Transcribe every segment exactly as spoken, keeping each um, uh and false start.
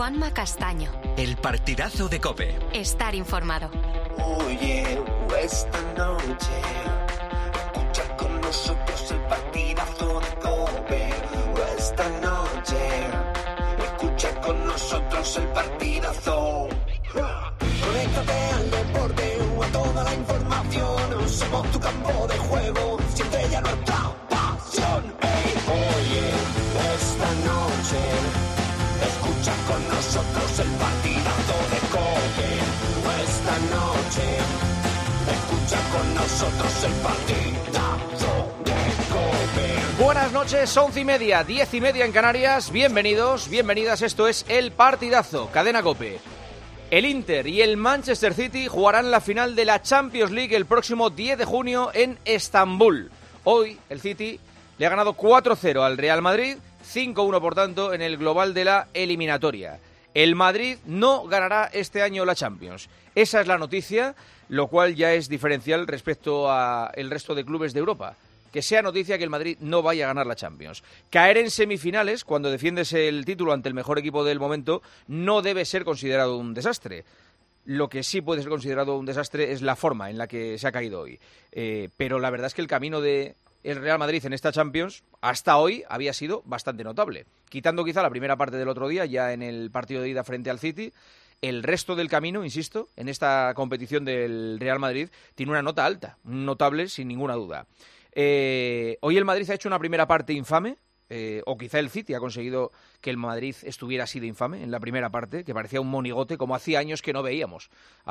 Juanma Castaño. El partidazo de COPE. Estar informado. Oye, esta noche escucha con nosotros el partidazo de COPE. Esta noche escucha con nosotros el partidazo. Conéctate al deporte o a toda la información. Somos tu campo de juego, siempre ya nuestra pasión. Hey, oye, esta noche escucha con nosotros el partidazo de COPE. Esta noche escucha con nosotros el partidazo de COPE. Buenas noches, once y media, diez y media en Canarias. Bienvenidos, bienvenidas, esto es El Partidazo, Cadena COPE. El Inter y el Manchester City jugarán la final de la Champions League el próximo diez de junio en Estambul. Hoy el City le ha ganado cuatro cero al Real Madrid, cinco uno por tanto en el global de la eliminatoria. El Madrid no ganará este año la Champions. Esa es la noticia, lo cual ya es diferencial respecto al resto de clubes de Europa. Que sea noticia que el Madrid no vaya a ganar la Champions. Caer en semifinales, cuando defiendes el título ante el mejor equipo del momento, no debe ser considerado un desastre. Lo que sí puede ser considerado un desastre es la forma en la que se ha caído hoy. Eh, pero la verdad es que el camino de el Real Madrid en esta Champions, hasta hoy, había sido bastante notable. Quitando quizá la primera parte del otro día, ya en el partido de ida frente al City, el resto del camino, insisto, en esta competición del Real Madrid, tiene una nota alta, notable sin ninguna duda. Eh, hoy el Madrid ha hecho una primera parte infame, eh, o quizá el City ha conseguido que el Madrid estuviera así de infame en la primera parte, que parecía un monigote, como hacía años que no veíamos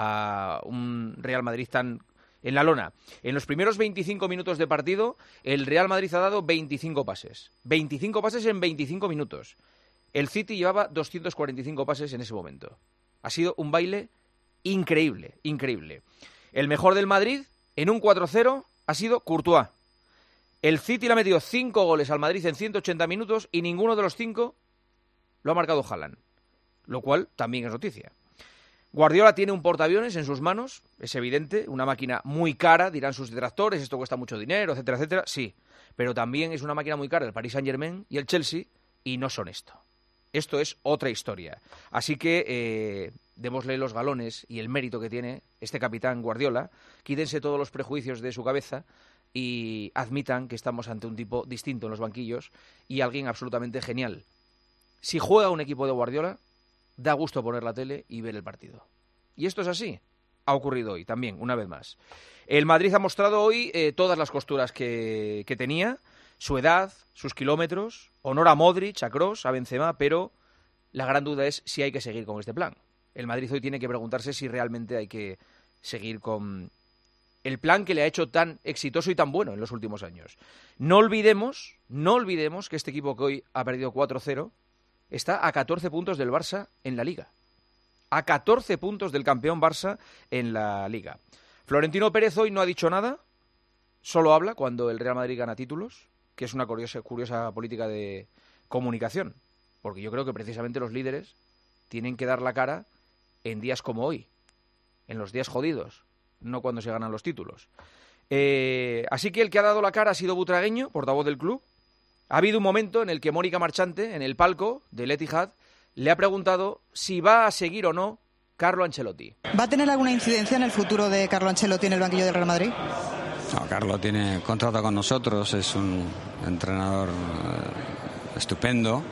a un Real Madrid tan en la lona. En los primeros veinticinco minutos de partido, el Real Madrid ha dado veinticinco pases. veinticinco pases en veinticinco minutos. El City llevaba doscientos cuarenta y cinco pases en ese momento. Ha sido un baile increíble, increíble. El mejor del Madrid, en un cuatro cero, ha sido Courtois. El City le ha metido cinco goles al Madrid en ciento ochenta minutos y ninguno de los cinco lo ha marcado Haaland, lo cual también es noticia. Guardiola tiene un portaaviones en sus manos, es evidente, una máquina muy cara, dirán sus detractores, esto cuesta mucho dinero, etcétera, etcétera, sí, pero también es una máquina muy cara el Paris Saint-Germain y el Chelsea, y no son esto. Esto es otra historia. Así que eh, démosle los galones y el mérito que tiene este capitán Guardiola, quítense todos los prejuicios de su cabeza y admitan que estamos ante un tipo distinto en los banquillos y alguien absolutamente genial. Si juega un equipo de Guardiola, da gusto poner la tele y ver el partido. Y esto es así. Ha ocurrido hoy también, una vez más. El Madrid ha mostrado hoy eh, todas las costuras que, que tenía, su edad, sus kilómetros, honor a Modric, a Kroos, a Benzema, pero la gran duda es si hay que seguir con este plan. El Madrid hoy tiene que preguntarse si realmente hay que seguir con el plan que le ha hecho tan exitoso y tan bueno en los últimos años. No olvidemos, no olvidemos que este equipo que hoy ha perdido cuatro cero está a catorce puntos del Barça en la Liga. A catorce puntos del campeón Barça en la Liga. Florentino Pérez hoy no ha dicho nada, solo habla cuando el Real Madrid gana títulos, que es una curiosa, curiosa política de comunicación, porque yo creo que precisamente los líderes tienen que dar la cara en días como hoy, en los días jodidos, no cuando se ganan los títulos. Eh, así que el que ha dado la cara ha sido Butragueño, portavoz del club. Ha habido un momento en el que Mónica Marchante, en el palco del Etihad, le ha preguntado si va a seguir o no Carlo Ancelotti. ¿Va a tener alguna incidencia en el futuro de Carlo Ancelotti en el banquillo del Real Madrid? No, Carlo tiene contrato con nosotros, es un entrenador eh, estupendo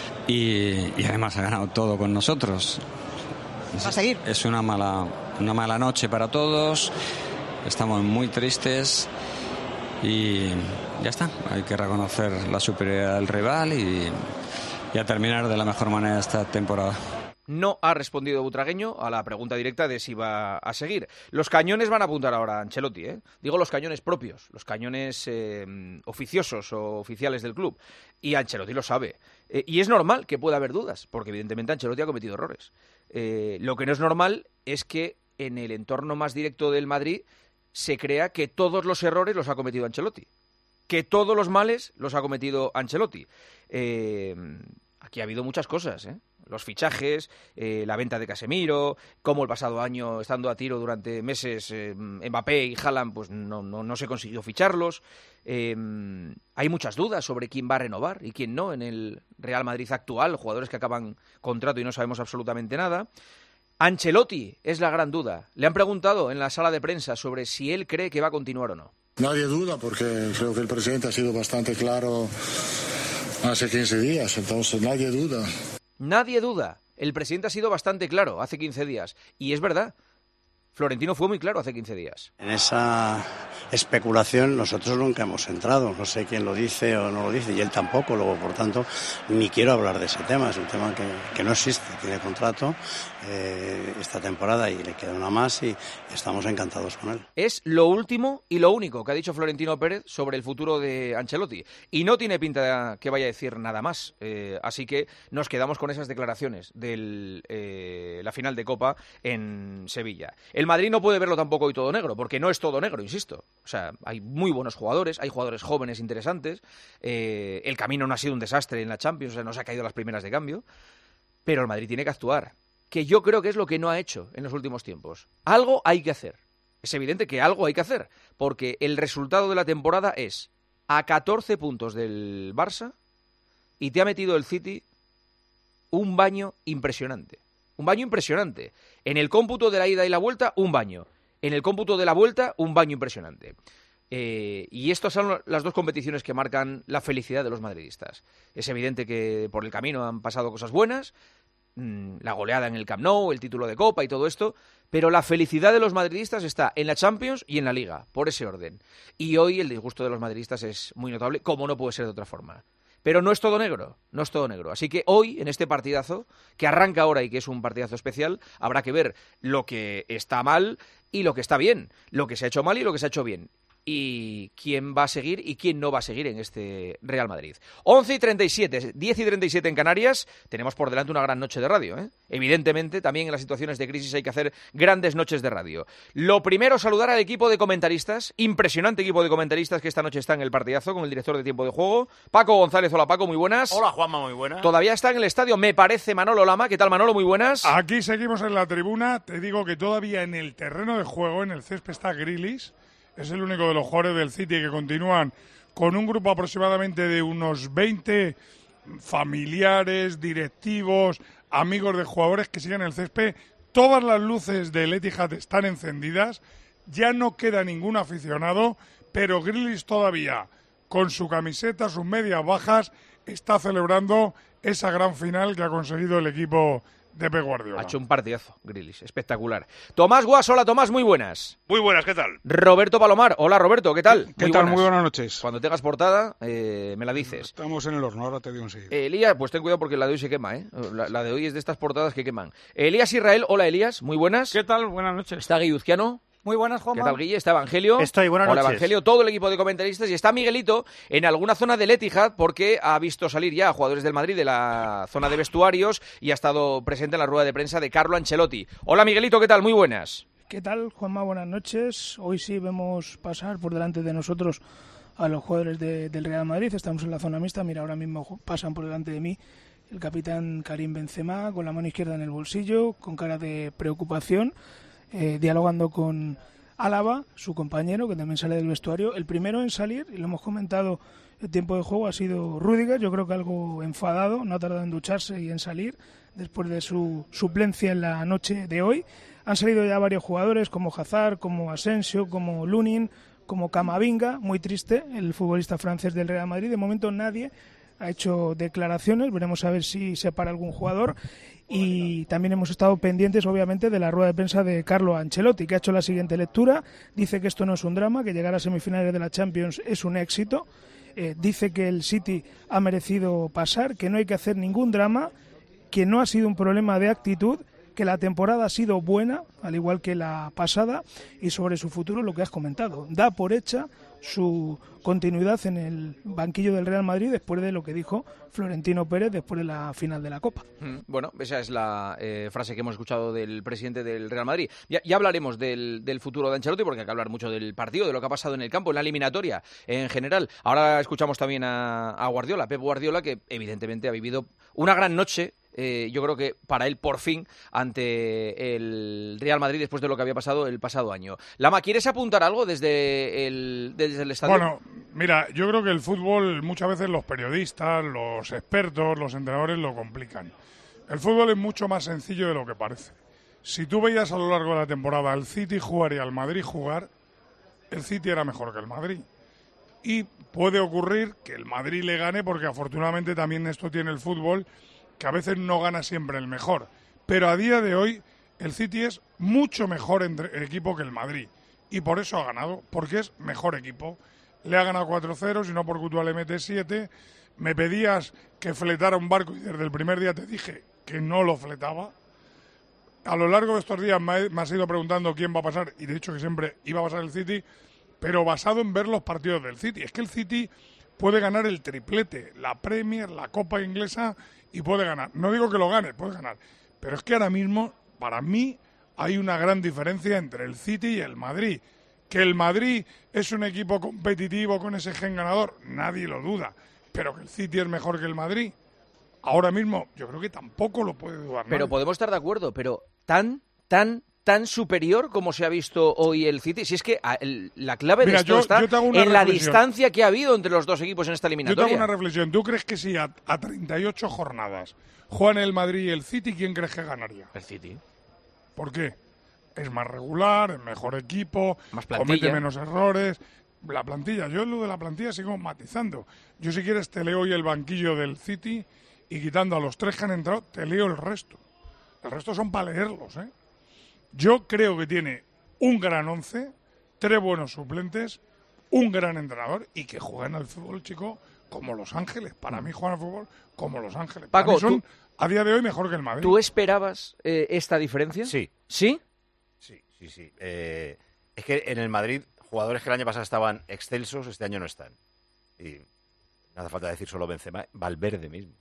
y, y además ha ganado todo con nosotros. ¿Va a seguir? Es una mala, una mala noche para todos, estamos muy tristes y ya está, hay que reconocer la superioridad del rival y, y a terminar de la mejor manera esta temporada. No ha respondido Butragueño a la pregunta directa de si va a seguir. Los cañones van a apuntar ahora a Ancelotti, ¿eh? Digo los cañones propios, los cañones eh, oficiosos o oficiales del club. Y Ancelotti lo sabe. Eh, y es normal que pueda haber dudas, porque evidentemente Ancelotti ha cometido errores. Eh, lo que no es normal es que en el entorno más directo del Madrid se crea que todos los errores los ha cometido Ancelotti. Que todos los males los ha cometido Ancelotti. Eh... aquí ha habido muchas cosas, ¿eh? Los fichajes, eh, la venta de Casemiro, cómo el pasado año, estando a tiro durante meses, eh, Mbappé y Haaland, pues no, no, no se consiguió ficharlos. Eh, hay muchas dudas sobre quién va a renovar y quién no en el Real Madrid actual, jugadores que acaban contrato y no sabemos absolutamente nada. Ancelotti es la gran duda. Le han preguntado en la sala de prensa sobre si él cree que va a continuar o no. Nadie duda, porque creo que el presidente ha sido bastante claro hace quince días, entonces nadie duda. Nadie duda. El presidente ha sido bastante claro hace quince días. Y es verdad. Florentino fue muy claro hace quince días. En esa especulación nosotros nunca hemos entrado. No sé quién lo dice o no lo dice, y él tampoco. Luego, por tanto, ni quiero hablar de ese tema. Es un tema que, que no existe. Tiene contrato eh, esta temporada y le queda una más y estamos encantados con él. Es lo último y lo único que ha dicho Florentino Pérez sobre el futuro de Ancelotti. Y no tiene pinta de que vaya a decir nada más. Eh, así que nos quedamos con esas declaraciones de eh, la final de Copa en Sevilla. El Madrid no puede verlo tampoco hoy todo negro, porque no es todo negro, insisto. O sea, hay muy buenos jugadores, hay jugadores jóvenes interesantes, eh, el camino no ha sido un desastre en la Champions, o sea, no se ha caído las primeras de cambio, pero el Madrid tiene que actuar, que yo creo que es lo que no ha hecho en los últimos tiempos. Algo hay que hacer. Es evidente que algo hay que hacer, porque el resultado de la temporada es a catorce puntos del Barça y te ha metido el City un baño impresionante. Un baño impresionante. En el cómputo de la ida y la vuelta, un baño. En el cómputo de la vuelta, un baño impresionante. Eh, y estas son las dos competiciones que marcan la felicidad de los madridistas. Es evidente que por el camino han pasado cosas buenas, mmm, la goleada en el Camp Nou, el título de Copa y todo esto, pero la felicidad de los madridistas está en la Champions y en la Liga, por ese orden. Y hoy el disgusto de los madridistas es muy notable, como no puede ser de otra forma. Pero no es todo negro, no es todo negro. Así que hoy, en este partidazo, que arranca ahora y que es un partidazo especial, habrá que ver lo que está mal y lo que está bien, lo que se ha hecho mal y lo que se ha hecho bien. Y quién va a seguir y quién no va a seguir en este Real Madrid. once y treinta y siete, diez y treinta y siete en Canarias, tenemos por delante una gran noche de radio, ¿eh? Evidentemente, también en las situaciones de crisis hay que hacer grandes noches de radio. Lo primero, saludar al equipo de comentaristas, impresionante equipo de comentaristas que esta noche está en el partidazo con el director de Tiempo de Juego, Paco González. Hola Paco, muy buenas. Hola Juanma, muy buenas. Todavía está en el estadio, me parece, Manolo Lama. ¿Qué tal, Manolo? Muy buenas. Aquí seguimos en la tribuna, te digo que todavía en el terreno de juego, en el césped está Grealish. Es el único de los jugadores del City que continúan con un grupo aproximadamente de unos veinte familiares, directivos, amigos de jugadores que siguen el césped. Todas las luces del Etihad están encendidas, ya no queda ningún aficionado, pero Grealish todavía, con su camiseta, sus medias bajas, está celebrando esa gran final que ha conseguido el equipo de Pep Guardiola. Ha hecho un partidazo, Grealish, espectacular. Tomás Guas, hola Tomás, muy buenas. Muy buenas, ¿qué tal? Roberto Palomar, hola Roberto, ¿qué tal? ¿Qué muy tal? Buenas. Muy buenas noches. Cuando tengas portada, eh, me la dices. Estamos en el horno, ahora te digo enseguida. Eh, Elías, pues ten cuidado porque la de hoy se quema, ¿eh? La, la de hoy es de estas portadas que queman. Elías Israel, hola Elías, muy buenas. ¿Qué tal? Buenas noches. Está Guilluzquiano. Muy buenas, Juanma. ¿Qué tal, Guille? Está Evangelio. Estoy, buenas Hola, noches. Evangelio, todo el equipo de comentaristas. Y está Miguelito en alguna zona del Etihad porque ha visto salir ya a jugadores del Madrid de la zona de vestuarios y ha estado presente en la rueda de prensa de Carlo Ancelotti. Hola, Miguelito, ¿qué tal? Muy buenas. ¿Qué tal, Juanma? Buenas noches. Hoy sí vemos pasar por delante de nosotros a los jugadores de, del Real Madrid. Estamos en la zona mixta. Mira, ahora mismo pasan por delante de mí el capitán Karim Benzema con la mano izquierda en el bolsillo, con cara de preocupación. Eh, dialogando con Álava, su compañero, que también sale del vestuario. El primero en salir, y lo hemos comentado el tiempo de juego, ha sido Rüdiger. Yo creo que algo enfadado, no ha tardado en ducharse y en salir después de su suplencia en la noche de hoy. Han salido ya varios jugadores como Hazard, como Asensio, como Lunin, como Camavinga. Muy triste el futbolista francés del Real Madrid. De momento nadie ha hecho declaraciones, veremos a ver si se para algún jugador. Y también hemos estado pendientes, obviamente, de la rueda de prensa de Carlo Ancelotti, que ha hecho la siguiente lectura. Dice que esto no es un drama, que llegar a semifinales de la Champions es un éxito. Eh, dice que el City ha merecido pasar, que no hay que hacer ningún drama, que no ha sido un problema de actitud, que la temporada ha sido buena, al igual que la pasada, y sobre su futuro lo que has comentado. Da por hecha su continuidad en el banquillo del Real Madrid después de lo que dijo Florentino Pérez después de la final de la Copa. Bueno, esa es la eh, frase que hemos escuchado del presidente del Real Madrid. Ya, ya hablaremos del, del futuro de Ancelotti, porque hay que hablar mucho del partido, de lo que ha pasado en el campo, en la eliminatoria en general. Ahora escuchamos también a, a Guardiola, Pep Guardiola, que evidentemente ha vivido una gran noche. Eh, yo creo que para él, por fin, ante el Real Madrid, después de lo que había pasado el pasado año. Lama, ¿quieres apuntar algo desde el, desde el estadio? Bueno, mira, yo creo que el fútbol, muchas veces los periodistas, los expertos, los entrenadores lo complican. El fútbol es mucho más sencillo de lo que parece. Si tú veías a lo largo de la temporada al City jugar y al Madrid jugar, el City era mejor que el Madrid. Y puede ocurrir que el Madrid le gane, porque afortunadamente también esto tiene el fútbol, que a veces no gana siempre el mejor. Pero a día de hoy el City es mucho mejor entre, equipo que el Madrid. Y por eso ha ganado, porque es mejor equipo. Le ha ganado cuatro cero, si no por Courtois le mete siete. Me pedías que fletara un barco y desde el primer día te dije que no lo fletaba. A lo largo de estos días me, me has ido preguntando quién va a pasar, y de hecho que siempre iba a pasar el City, pero basado en ver los partidos del City. Es que el City puede ganar el triplete, la Premier, la Copa Inglesa, y puede ganar. No digo que lo gane, puede ganar. Pero es que ahora mismo, para mí, hay una gran diferencia entre el City y el Madrid. Que el Madrid es un equipo competitivo con ese gen ganador, nadie lo duda. Pero que el City es mejor que el Madrid, ahora mismo yo creo que tampoco lo puede dudar nadie. Pero podemos estar de acuerdo, pero tan, tan, tan superior como se ha visto hoy el City. Si es que el, la clave Mira, de esto yo, está yo te hago una en la reflexión. distancia que ha habido entre los dos equipos en esta eliminatoria. Yo te hago una reflexión. ¿Tú crees que si a, a treinta y ocho jornadas juegan el Madrid y el City, quién crees que ganaría? El City. ¿Por qué? Es más regular, es mejor equipo, más comete menos errores. La plantilla, yo lo de la plantilla sigo matizando. Yo si quieres te leo hoy el banquillo del City y quitando a los tres que han entrado, te leo el resto. El resto son para leerlos, ¿eh? Yo creo que tiene un gran once, tres buenos suplentes, un gran entrenador y que juegan al fútbol, chico, como Los Ángeles. Para mí juegan al fútbol como Los Ángeles. Para Paco, mí son tú, a día de hoy mejor que el Madrid. ¿Tú esperabas eh, esta diferencia? Sí. ¿Sí? Sí, sí, sí. Eh, es que en el Madrid, jugadores que el año pasado estaban excelsos, este año no están. Y no hace falta decir solo Benzema, Valverde mismo.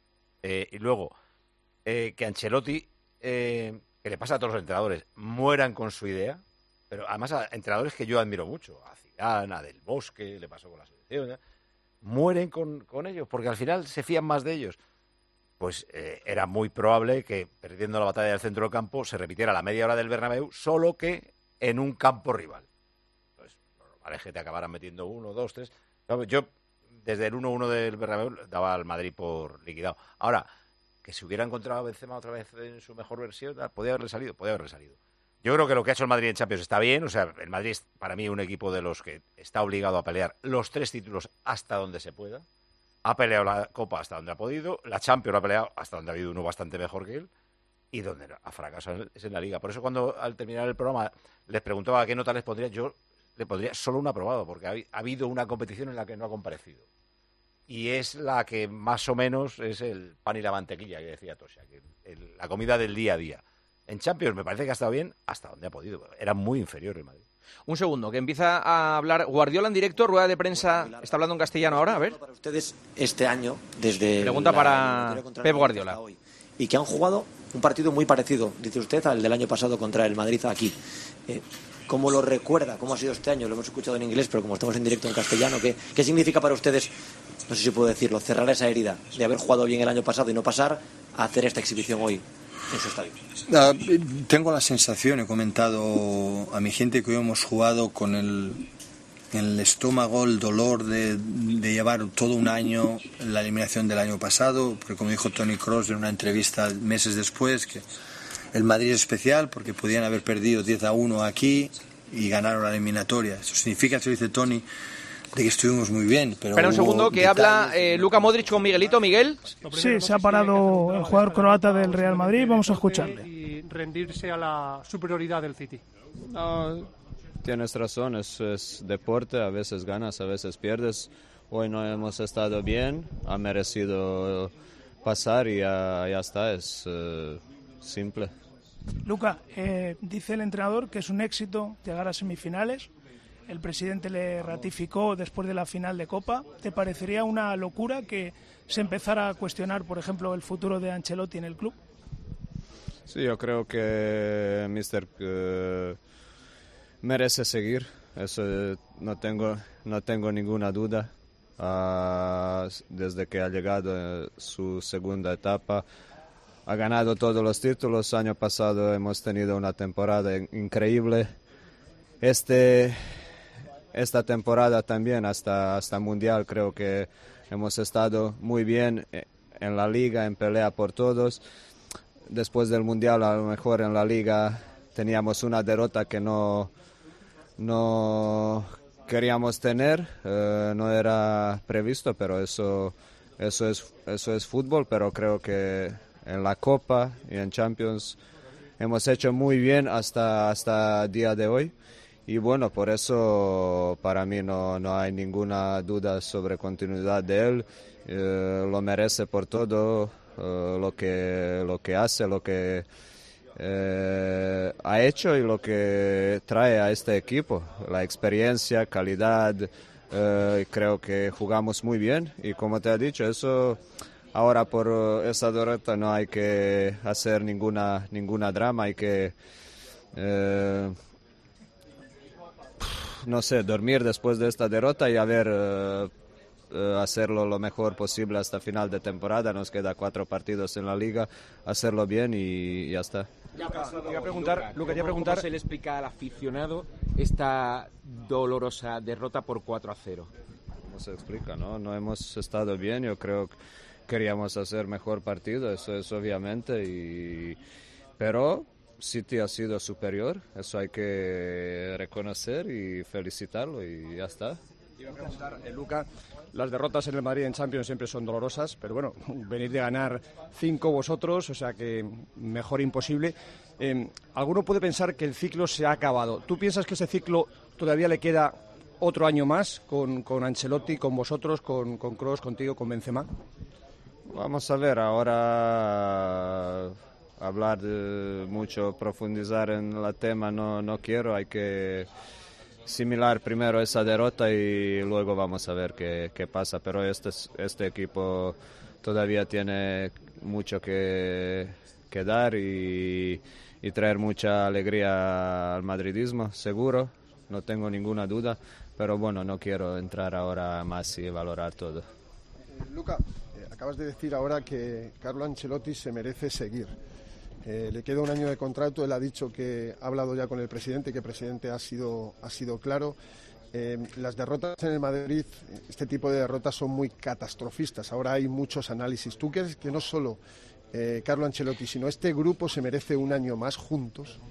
Eh, y luego, eh, que Ancelotti, eh, que le pasa a todos los entrenadores, mueran con su idea, pero además a entrenadores que yo admiro mucho, a Zidane, a Del Bosque, le pasó con la selección, ¿eh? mueren con, con ellos, porque al final se fían más de ellos. Pues eh, era muy probable que, perdiendo la batalla del centro del campo, se repitiera la media hora del Bernabéu, solo que en un campo rival. Pues lo normal es que te acabaran metiendo uno, dos, tres. Yo, desde el uno uno del Bernabéu, daba al Madrid por liquidado. Ahora, que si hubiera encontrado a Benzema otra vez en su mejor versión, podía haberle salido, podía haberle salido. Yo creo que lo que ha hecho el Madrid en Champions está bien. O sea, el Madrid es para mí un equipo de los que está obligado a pelear los tres títulos hasta donde se pueda. Ha peleado la Copa hasta donde ha podido, la Champions ha peleado hasta donde ha habido uno bastante mejor que él, y donde ha fracasado es en la Liga. Por eso cuando al terminar el programa les preguntaba a qué nota les pondría, yo le pondría solo un aprobado, porque ha, ha habido una competición en la que no ha comparecido. Y es la que más o menos es el pan y la mantequilla que decía Tosha, que el, la comida del día a día. En Champions me parece que ha estado bien hasta donde ha podido. Era muy inferior el Madrid. Un segundo, que empieza a hablar Guardiola en directo, rueda de prensa, está hablando en castellano ahora, a ver. Para ustedes este año, desde Pregunta para Pep Guardiola. Hoy, y que han jugado un partido muy parecido, dice usted, al del año pasado contra el Madrid aquí. Eh, ¿Cómo lo recuerda? ¿Cómo ha sido este año? Lo hemos escuchado en inglés, pero como estamos en directo en castellano, ¿qué, qué significa para ustedes, no sé si puedo decirlo, cerrar esa herida de haber jugado bien el año pasado y no pasar a hacer esta exhibición hoy en su estadio? Uh, tengo la sensación, he comentado a mi gente que hoy hemos jugado con el, el estómago, el dolor de, de llevar todo un año la eliminación del año pasado, porque como dijo Toni Kroos en una entrevista meses después, que el Madrid es especial porque podían haber perdido diez a uno aquí y ganaron la eliminatoria. Eso significa, se dice Toni, de que estuvimos muy bien. Pero Espera un segundo, que habla eh, Luka Modric con Miguelito. Miguel. Sí, se ha parado el jugador croata del Real Madrid, vamos a escucharle. Y rendirse a la superioridad del City. No, tienes razón, es, es deporte, a veces ganas, a veces pierdes. Hoy no hemos estado bien, ha merecido pasar y ya, ya está, es uh, simple. Luka, eh, dice el entrenador que es un éxito llegar a semifinales. el presidente le ratificó después de la final de Copa. ¿Te parecería una locura que se empezara a cuestionar, por ejemplo, el futuro de Ancelotti en el club? Sí, yo creo que míster uh, merece seguir, eso no tengo, no tengo ninguna duda. Uh, desde que ha llegado uh, su segunda etapa, ha ganado todos los títulos. Año pasado hemos tenido una temporada increíble. Este, esta temporada también, hasta, hasta Mundial, creo que hemos estado muy bien en la Liga, en pelea por todos. Después del Mundial, a lo mejor en la Liga teníamos una derrota que no, no queríamos tener, eh, no era previsto, pero eso, eso, es, eso es fútbol. Pero creo que en la Copa y en Champions hemos hecho muy bien hasta hasta el día de hoy. Y bueno, por eso para mí no, no hay ninguna duda sobre continuidad de él. Eh, lo merece por todo eh, lo, que, lo que hace, lo que eh, ha hecho y lo que trae a este equipo. La experiencia, calidad, eh, creo que jugamos muy bien. Y como te he dicho, eso ahora por esa derrota no hay que hacer ninguna, ninguna drama, hay que... Eh, no sé, dormir después de esta derrota y a ver, uh, uh, hacerlo lo mejor posible hasta final de temporada. Nos queda cuatro partidos en la Liga, hacerlo bien y, y ya está. Lucas, te iba a preguntar, Lucas, te iba a preguntar, ¿cómo se le explica al aficionado esta dolorosa derrota por cuatro a cero? ¿Cómo se explica? No, no hemos estado bien, yo creo que queríamos hacer mejor partido, eso es obviamente, y... pero... City ha sido superior, eso hay que reconocer y felicitarlo y ya está. Iba a preguntar, eh, Luca, las derrotas en el Madrid en Champions siempre son dolorosas, pero bueno, venir de ganar cinco vosotros, o sea que mejor imposible. Eh, alguno puede pensar que el ciclo se ha acabado. ¿Tú piensas que ese ciclo todavía le queda otro año más con, con Ancelotti, con vosotros, con, con Kroos, contigo, con Benzema? Vamos a ver, ahora... hablar de mucho, profundizar en el tema no, no quiero, hay que asimilar primero esa derrota y luego vamos a ver qué, qué pasa, pero este, este equipo todavía tiene mucho que, que dar y, y traer mucha alegría al madridismo, seguro, no tengo ninguna duda, pero bueno, no quiero entrar ahora más y valorar todo. Eh, Luca, eh, acabas de decir ahora que Carlo Ancelotti se merece seguir. Eh, le queda un año de contrato, él ha dicho que ha hablado ya con el presidente, que el presidente ha sido, ha sido claro. Eh, las derrotas en el Madrid, este tipo de derrotas son muy catastrofistas, ahora hay muchos análisis. ¿Tú crees que no solo eh, Carlo Ancelotti, sino este grupo se merece un año más juntos?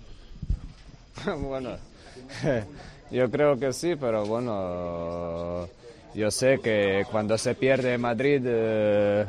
Bueno, yo creo que sí, pero bueno, yo sé que cuando se pierde Madrid eh,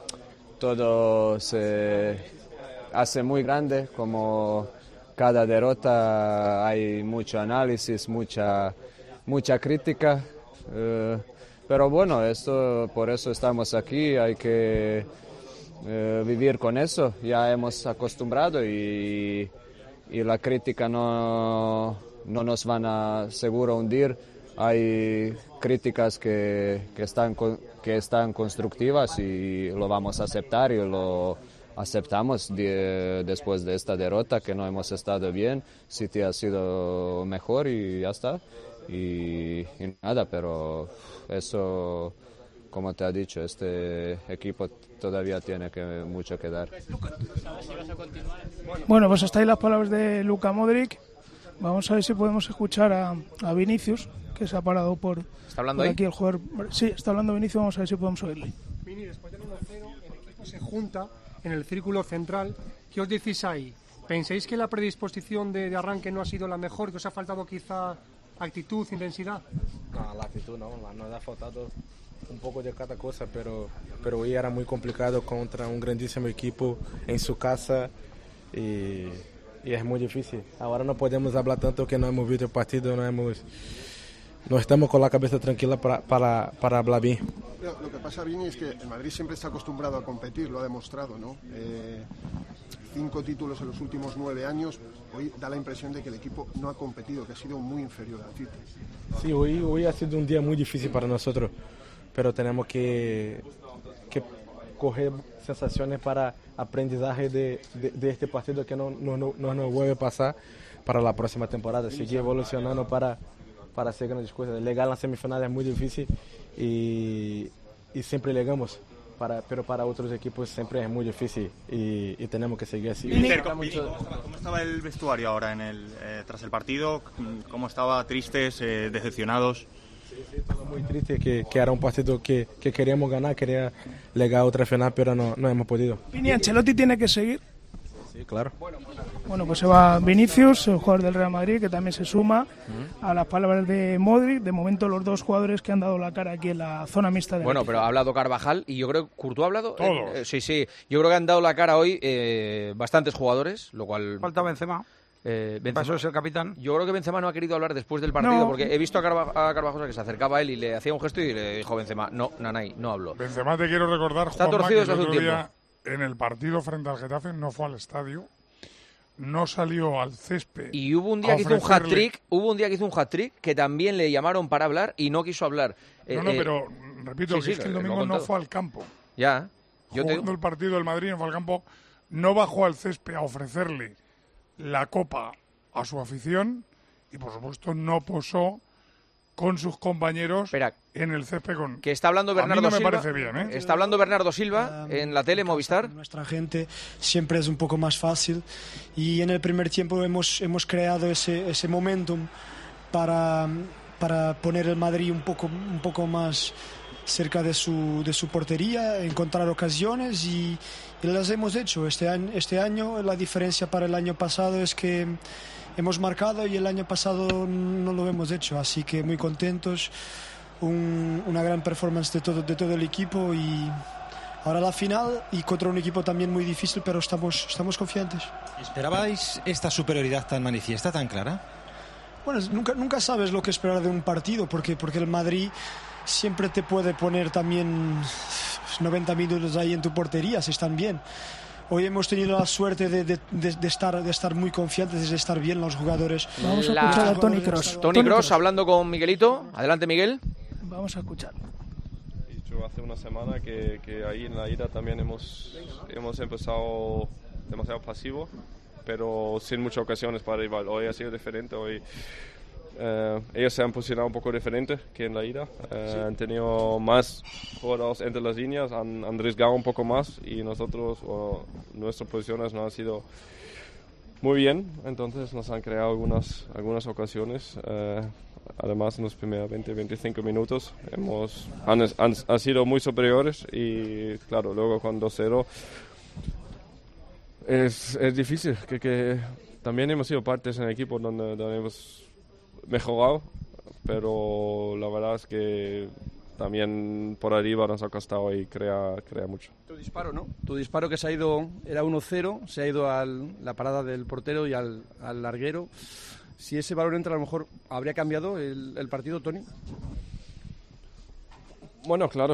todo se... hace muy grande, como cada derrota hay mucho análisis, mucha mucha crítica, eh, pero bueno, esto, por eso estamos aquí, hay que eh, vivir con eso, ya hemos acostumbrado y, y la crítica no, no nos van a seguro hundir, hay críticas que, que, están, que están constructivas y lo vamos a aceptar y lo aceptamos de, después de esta derrota que no hemos estado bien, City ha sido mejor y ya está, y, y nada, pero eso, como te ha dicho, este equipo todavía tiene que, mucho que dar. Bueno, pues hasta ahí las palabras de Luka Modric. Vamos a ver si podemos escuchar a, a Vinicius, que se ha parado por, ¿Está hablando por ahí? aquí el jugador. Sí, está hablando Vinicius, vamos a ver si podemos oírle. Vini, después del uno cero, el equipo se junta en el círculo central. ¿Qué os decís ahí? ¿Pensáis que la predisposición de, de arranque no ha sido la mejor, que os ha faltado quizá actitud, intensidad? No, la actitud no, nos ha faltado un poco de cada cosa, pero, pero hoy era muy complicado contra un grandísimo equipo en su casa y, y es muy difícil. Ahora no podemos hablar tanto que no hemos visto el partido, no, hemos, no estamos con la cabeza tranquila para, para, para hablar bien. Lo, lo que pasa, Vini, es que el Madrid siempre está acostumbrado a competir, lo ha demostrado, ¿no? Eh, cinco títulos en los últimos nueve años, hoy da la impresión de que el equipo no ha competido, que ha sido muy inferior al City. Sí, hoy, hoy ha sido un día muy difícil para nosotros, pero tenemos que, que coger sensaciones para aprendizaje de, de, de este partido que no, no, no, no nos vuelve a pasar para la próxima temporada, seguir evolucionando para, para hacer grandes cosas. Llegar a las semifinales es muy difícil y, y siempre llegamos. Para, pero para otros equipos siempre es muy difícil y, y tenemos que seguir así. Mister, ¿cómo, ¿Cómo estaba el vestuario ahora en el, eh, tras el partido? ¿Cómo estaba? ¿Tristes? Eh, ¿Decepcionados? Sí, sí, estaba muy triste, que, que era un partido que, que queríamos ganar, quería llegar a otra final, pero no, no hemos podido. Vini, Ancelotti tiene que seguir. Sí, claro. Bueno, pues se va Vinicius, el jugador del Real Madrid, que también se suma uh-huh. a las palabras de Modric. De momento los dos jugadores que han dado la cara aquí en la zona mixta de Bueno, equipo. pero ha hablado Carvajal y yo creo que Courtois ha hablado. Todos. Eh, sí, sí. Yo creo que han dado la cara hoy eh, bastantes jugadores, lo cual... Falta Benzema. Eh, Benzema. Pasó es el capitán. Yo creo que Benzema no ha querido hablar después del partido, No. porque he visto a, Carva a Carvajal que se acercaba a él y le hacía un gesto y le dijo Benzema, no, Nanay, no hablo. Benzema, te quiero recordar, Está Juanma, torcido que el desde hace otro un día en el partido frente al Getafe no fue al estadio, no salió al césped. Y hubo un día que hizo un hat-trick, hubo un día que hizo un hat-trick que también le llamaron para hablar y no quiso hablar. No, eh, no, eh, pero repito sí, que sí, es que el lo- lo he domingo no contado. fue al campo. Ya. Yo te... Jugando el partido del Madrid no fue al campo, no bajó al césped a ofrecerle la copa a su afición y por supuesto no posó con sus compañeros Espera, en el césped con... que está hablando Bernardo a mí no me Silva. parece bien, ¿eh? Está hablando Bernardo Silva en la tele Movistar. Nuestra gente siempre es un poco más fácil y en el primer tiempo hemos, hemos creado ese, ese momentum para, para poner el Madrid un poco, un poco más cerca de su, de su portería, encontrar ocasiones y, y las hemos hecho. Este año, este año la diferencia para el año pasado es que hemos marcado y el año pasado no lo hemos hecho, así que muy contentos, un, una gran performance de todo, de todo el equipo y ahora la final y contra un equipo también muy difícil, pero estamos, estamos confiantes. ¿Esperabais esta superioridad tan manifiesta, tan clara? Bueno, nunca, nunca sabes lo que esperar de un partido, porque, porque el Madrid siempre te puede poner también noventa minutos ahí en tu portería, si están bien. Hoy hemos tenido la suerte de, de, de, de, estar, de estar muy confiantes, de estar bien los jugadores. Vamos a La- escuchar a Toni Kroos. Toni Kroos hablando con Miguelito. Adelante, Miguel. Vamos a escuchar. He dicho hace una semana que, que ahí en la ida también hemos, hemos empezado demasiado pasivo, pero sin muchas ocasiones para rival. Hoy ha sido diferente. Hoy eh, ellos se han posicionado un poco diferente que en la ida. Eh, sí. Han tenido más jugadores entre las líneas, han, han arriesgado un poco más y nosotros, o nuestras posiciones no han sido muy bien. Entonces nos han creado algunas, algunas ocasiones. Eh, Además, en los primeros veinte a veinticinco minutos hemos, han, han, han sido muy superiores y, claro, luego con dos cero es, es difícil. Que, que también hemos sido partes en el equipo donde, donde hemos mejorado, pero la verdad es que también por arriba nos ha costado y crea, crea mucho. Tu disparo, ¿no? Tu disparo que se ha ido, era uno cero, se ha ido a la parada del portero y al, al larguero. Si ese balón entra, a lo mejor habría cambiado el, el partido, Toni. Bueno, claro.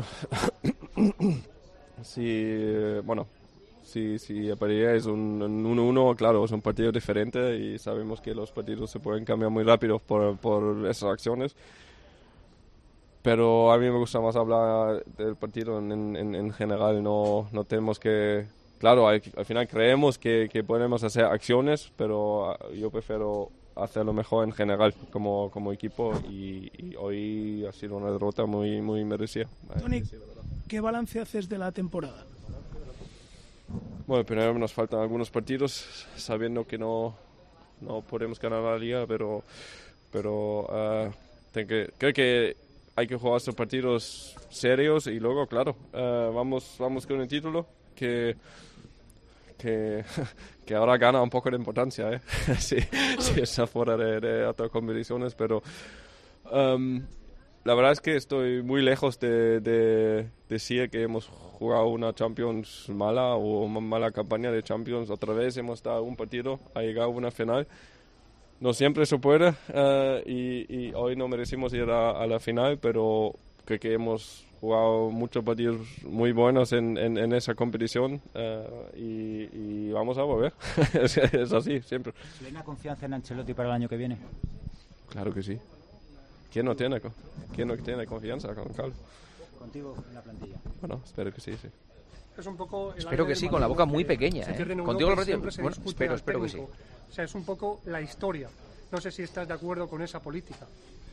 Si, bueno, si, si el partido es un uno uno, claro, es un partido diferente y sabemos que los partidos se pueden cambiar muy rápido por, por esas acciones. Pero a mí me gusta más hablar del partido en, en, en general. No, no tenemos que... Claro, hay, al final creemos que, que podemos hacer acciones, pero yo prefiero hacerlo mejor en general como, como equipo y, y hoy ha sido una derrota muy, muy merecida. Toni, ¿qué balance haces de la temporada? Bueno, primero nos faltan algunos partidos, sabiendo que no, no podemos ganar la liga, pero, pero uh, tengo que, creo que hay que jugar estos partidos serios y luego, claro, uh, vamos, vamos con el título que... Que, que ahora gana un poco de importancia, ¿eh? sí, sí, está fuera de, de otras competiciones, pero um, la verdad es que estoy muy lejos de, de decir que hemos jugado una Champions mala o una mala campaña de Champions. Otra vez hemos dado un partido, ha llegado a una final. No siempre se puede uh, y, y hoy no merecimos ir a, a la final, pero creo que hemos jugado muchos partidos muy buenos en, en, en esa competición uh, y, y vamos a volver. es, es así, siempre. ¿Hay una confianza en Ancelotti para el año que viene? Claro que sí. ¿Quién no tiene, quién no tiene confianza con Carlos? Contigo en la plantilla. Bueno, espero que sí, sí. Es un poco el espero que sí, con la boca muy pequeña. ¿eh? Contigo la plantilla. Bueno, espero, espero que sí. O sea, es un poco la historia. No sé si estás de acuerdo con esa política.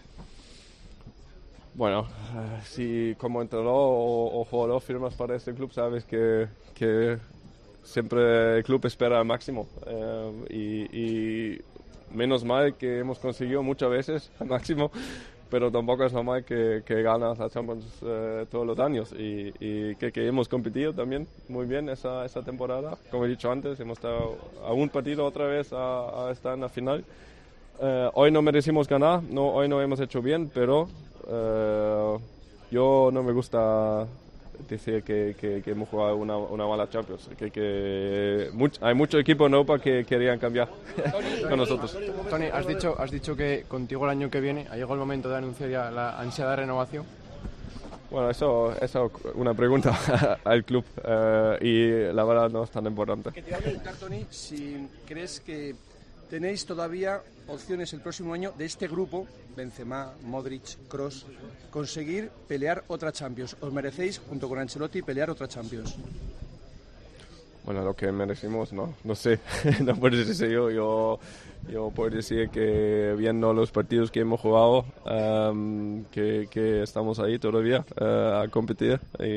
Bueno, uh, si como entrenador o, o jugador firmas para este club, sabes que, que siempre el club espera al máximo. Uh, y, y menos mal que hemos conseguido muchas veces al máximo, pero tampoco es normal que, que ganas la Champions uh, todos los años. Y, y que, que hemos competido también muy bien esa, esa temporada. Como he dicho antes, hemos estado a un partido otra vez a, a estar en la final. Uh, hoy no merecimos ganar, no, hoy no hemos hecho bien, pero uh, yo no me gusta decir que, que, que hemos jugado una, una mala Champions, que, que much, hay muchos equipos en Europa que querían cambiar con nosotros. Tony, has dicho, has dicho que contigo el año que viene ha llegado el momento de anunciar ya la ansiada renovación. Bueno, eso es una pregunta al club uh, y la verdad no es tan importante. Que te iba a preguntar, Tony, si crees que tenéis todavía opciones el próximo año de este grupo, Benzema, Modric, Kroos, conseguir pelear otra Champions. ¿Os merecéis, junto con Ancelotti, pelear otra Champions? Bueno, lo que merecimos, no, no sé, no puedo decir yo, yo, yo puedo decir que viendo los partidos que hemos jugado, um, que, que estamos ahí todavía uh, a competir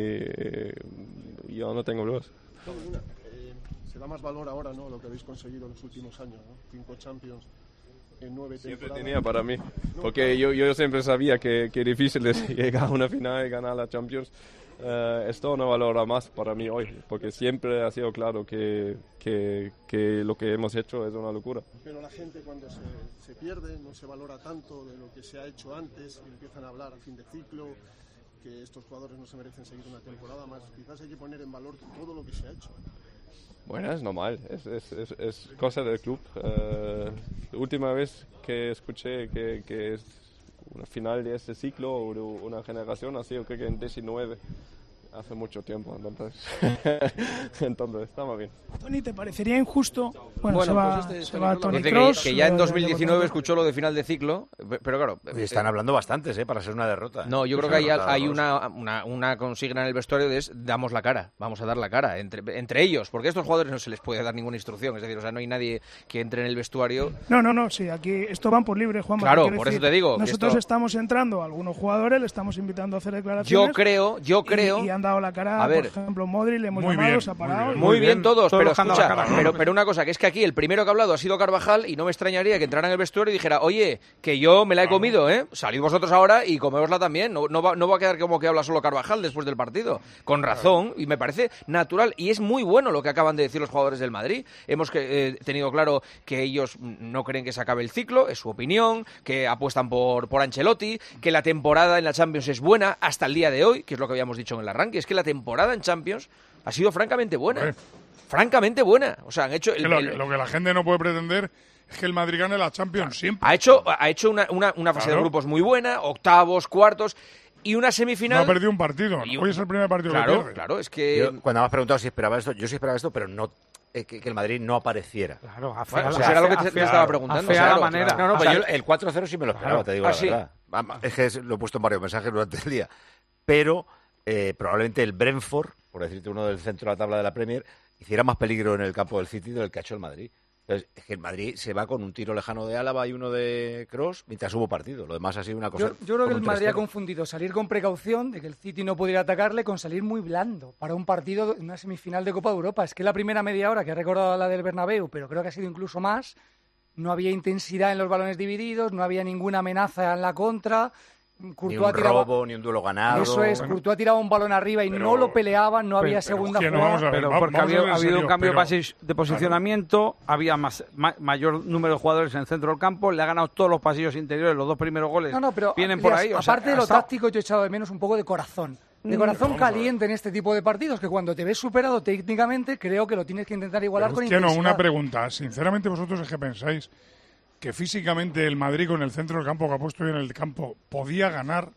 y yo no tengo dudas. Se da más valor ahora, ¿no?, lo que habéis conseguido en los últimos años, ¿no? Cinco Champions en nueve siempre temporadas. Tenía para mí, porque yo, yo siempre sabía que, que difícil es llegar a una final y ganar la Champions. Uh, esto no valora más para mí hoy, porque siempre ha sido claro que, que, que lo que hemos hecho es una locura. Pero la gente cuando se, se pierde no se valora tanto de lo que se ha hecho antes y empiezan a hablar a fin de ciclo, que estos jugadores no se merecen seguir una temporada más. Quizás hay que poner en valor todo lo que se ha hecho. Bueno, es normal, es, es, es, es cosa del club. Uh, la última vez que escuché que, que es una final de este ciclo o de una generación ha sido creo que en diecinueve, hace mucho tiempo, entonces, entonces estamos bien. Tony, ¿te parecería injusto? Bueno, Bueno, se va, pues este se va Tony Dice Kroos. que, que ya en lo- dos mil diecinueve lo- escuchó lo de final de ciclo, pero claro... Y están hablando bastantes, ¿eh?, para ser una derrota. No, yo Es creo que hay, derrota hay dolorosa. una, una, una consigna en el vestuario de es damos la cara, vamos a dar la cara entre, entre ellos, porque a estos jugadores no se les puede dar ninguna instrucción, es decir, o sea, no hay nadie que entre en el vestuario. No, no, no, sí, aquí esto van por libre, Juan. Claro, por eso te digo, que Nosotros esto- estamos entrando a algunos jugadores, le estamos invitando a hacer declaraciones. Yo creo, yo y- creo... Y, han dado la cara, A ver. por ejemplo, Modri, le hemos Muy llamado, bien, se ha muy parado. bien. Muy bien todos, pero los que han dado escucha, la cara. pero, pero una cosa, que es que aquí el primero que ha hablado ha sido Carvajal y no me extrañaría que entrara en el vestuario y dijera, oye, que yo me la he comido, ¿eh? Salid vosotros ahora y comedosla también, no, no, va, no va a quedar como que habla solo Carvajal después del partido. Con razón, y me parece natural, y es muy bueno lo que acaban de decir los jugadores del Madrid. Hemos que, eh, tenido claro que ellos no creen que se acabe el ciclo, es su opinión, que apuestan por, por Ancelotti, que la temporada en la Champions es buena hasta el día de hoy, que es lo que habíamos dicho en el arranque, es que la temporada en Champions ha sido francamente buena. Francamente buena. O sea, han hecho... el- Que lo, el- que, lo que la gente no puede pretender es que el Madrid gane la Champions siempre. ha hecho, ha hecho una, una, una fase Claro. de grupos muy buena, octavos, cuartos, y una semifinal... No ha perdido un partido. Hoy es el primer partido Claro, que pierde. claro, es que... Yo, cuando me has preguntado si esperaba esto, yo sí esperaba esto, pero no eh, que, que el Madrid no apareciera. Claro, Bueno, pues era lo que te, te estaba preguntando. afea claro, la manera. claro. No, no, O pero sea, yo el cuatro cero sí me lo esperaba, claro. te digo Ah, la sí. verdad. Es que es- lo he puesto en varios mensajes durante el día. Pero eh, probablemente el Brentford, por decirte uno del centro de la tabla de la Premier, hiciera más peligro en el campo del City del que ha hecho el Madrid. Entonces, es que el Madrid se va con un tiro lejano de Álava y uno de Kroos mientras hubo partido. Lo demás ha sido una cosa... Yo, yo creo que como el un Madrid ha tres cero. confundido salir con precaución de que el City no pudiera atacarle con salir muy blando para un partido, una semifinal de Copa de Europa. Es que la primera media hora, que he recordado la del Bernabéu, pero creo que ha sido incluso más, no había intensidad en los balones divididos, no había ninguna amenaza en la contra. Ni Courtois un tiraba- robo, ni un duelo ganado. Eso es, Courtois ha tirado un balón arriba y Pero- no lo peleaban, no había pero, segunda ¿quién no? jugada. Vamos a ver, Pero va- porque vamos a había, ver en ha habido serio, un cambio pero- de posi- de posicionamiento, había más, ma- mayor número de jugadores en el centro del campo, le ha ganado todos los pasillos interiores, los dos primeros goles No, no, pero vienen por Elías, ahí. o sea, aparte de ha lo estado- táctico, yo he echado de menos un poco de corazón. De Mm, corazón vamos a ver. caliente en este tipo de partidos, que cuando te ves superado técnicamente, creo que lo tienes que intentar igualar Pero con es que no, intensidad. una pregunta. Sinceramente, vosotros es que pensáis que físicamente el Madrid con el centro del campo que ha puesto hoy en el campo podía ganar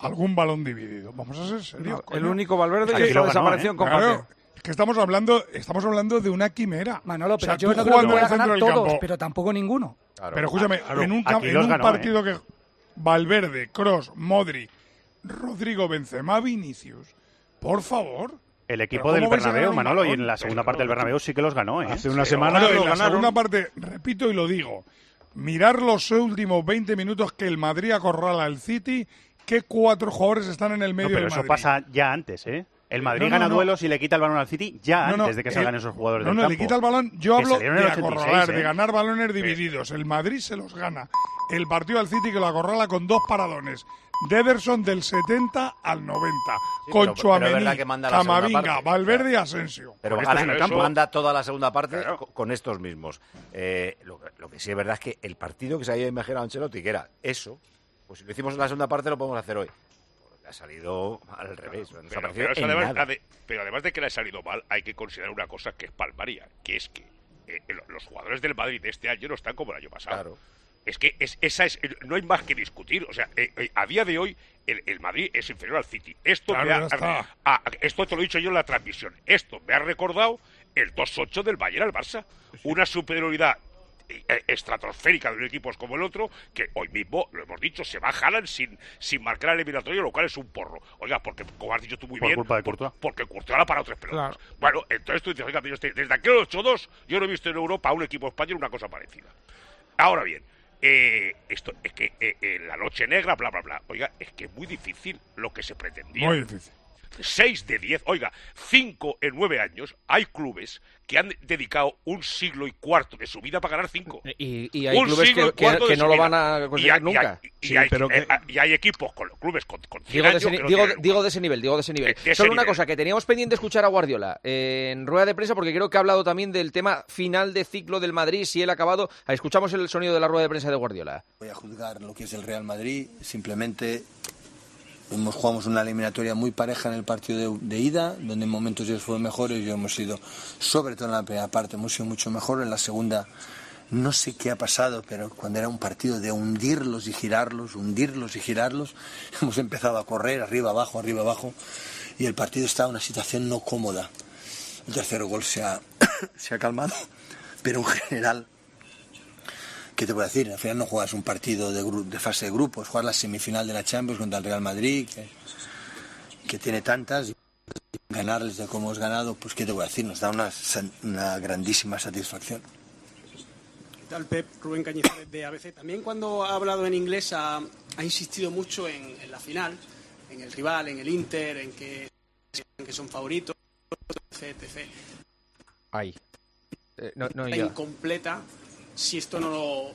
algún balón dividido. Vamos a ser serios. No, el único Valverde que que desapareció en combate. Claro, es que estamos hablando, estamos hablando de una quimera. Manolo, pero o sea, yo tú no creo que jugando en pueda el centro ganar del todos, campo. pero tampoco ninguno. Claro. Pero escúchame, Claro, en un, aquí en los un ganó, partido ¿eh? que Valverde, Kroos, Modric, Rodrigo, Benzema, Vinicius, por favor. El equipo del Bernabéu, Manolo, y en la segunda parte del Bernabéu sí que los ganó, ¿eh? Hace una semana Claro, lo en la ganaron. segunda parte, repito y lo digo, mirar los últimos veinte minutos que el Madrid acorrala al City, que cuatro jugadores están en el No, medio pero del eso Madrid. pasa ya antes, ¿eh? El Madrid No, no, gana no. duelos y le quita el balón al City ya No, no, antes de que el- salgan esos jugadores No, del no, campo. le quita el balón. Yo Que hablo salieron de en el ochenta y seis, acorralar, ¿eh? de ganar balones divididos. El Madrid se los gana. El partido al City que lo acorrala con dos paradones. De Ederson del setenta al noventa. Sí, con pero- pero es Tchouaméni, verdad que manda la segunda Camavinga, parte. Valverde y Asensio. Pero Con gana- estos en el campo. manda toda la segunda parte co- con estos mismos. Eh, lo, que- lo que sí es verdad es que el partido que se había imaginado Ancelotti, que era eso, pues si lo hicimos en la segunda parte lo podemos hacer hoy. Porque ha salido al revés. no ha Pero, desaparecido pero, eso en además, nada. ade- pero además de que le ha salido mal, hay que considerar una cosa que es palmaria, que es que eh, el- los jugadores del Madrid de este año no están como el año pasado. Claro. Es que es, esa es, no hay más que discutir. O sea, eh, eh, a día de hoy el, el Madrid es inferior al City. Esto, Claro, me ha- ya está. ah, esto te lo he dicho yo en la transmisión. Esto me ha recordado el dos ocho del Bayern al Barça. Una superioridad eh, estratosférica de un equipo como el otro, que hoy mismo, lo hemos dicho, se va Haaland sin, sin marcar el eliminatorio, lo cual es un porro. Oiga, porque como has dicho tú muy Por bien, culpa de por- Courtois. porque Courtois la para tres pelotas. Bueno, entonces tú dices, oiga, mire usted, desde aquel ocho dos yo no he visto en Europa a un equipo español una cosa parecida. Ahora bien, eh, esto es que eh, eh, la noche negra, bla, bla, bla. Oiga, es que es muy difícil lo que se pretendía. Muy difícil. seis de diez, oiga, cinco en nueve años, hay clubes que han dedicado un siglo y cuarto de su vida para ganar cinco. Y, y hay Un clubes siglo que, y que- cuarto que de no su lo vida. van a Y conseguir hay- y nunca. hay- Y, Sí, hay, pero eh, que- y hay equipos con clubes con, con cien Digo de, años ese, que ni- no digo, tienen- digo de ese nivel, digo de ese nivel. De- de ese Solo una nivel. cosa, que teníamos pendiente escuchar a Guardiola eh, en rueda de prensa, porque creo que ha hablado también del tema final de ciclo del Madrid, si él ha acabado. Ahí escuchamos el sonido de la rueda de prensa de Guardiola. Voy a juzgar lo que es el Real Madrid, simplemente hemos jugamos una eliminatoria muy pareja en el partido de, de ida, donde en momentos ellos fueron mejores y hemos sido, sobre todo en la primera parte, hemos sido mucho mejor. En la segunda no sé qué ha pasado, pero cuando era un partido de hundirlos y girarlos, hundirlos y girarlos, hemos empezado a correr arriba, abajo, arriba, abajo, y el partido estaba en una situación no cómoda. El tercer gol se ha, se ha calmado, pero en general, ¿qué te puedo decir? Al final no juegas un partido de, gru- de fase de grupos, juegas la semifinal de la Champions contra el Real Madrid, que, que tiene tantas, y ganarles de cómo hemos ganado, pues ¿qué te voy a decir? Nos da una, san- una grandísima satisfacción. ¿Qué tal, Pep? Rubén Cañizares de A B C. También cuando ha hablado en inglés ha, ha insistido mucho en, en la final, en el rival, en el Inter, en que, en que son favoritos, etc. etcétera. Ahí. Eh, no, no, Está ya. incompleta si esto no lo...